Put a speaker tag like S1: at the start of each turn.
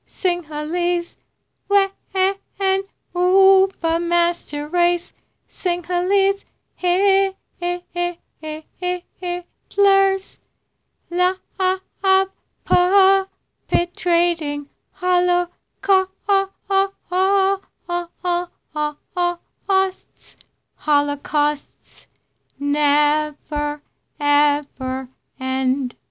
S1: Sinhalese when Uber master race. Sinhalese Hitler's love perpetrating holocausts never ever end.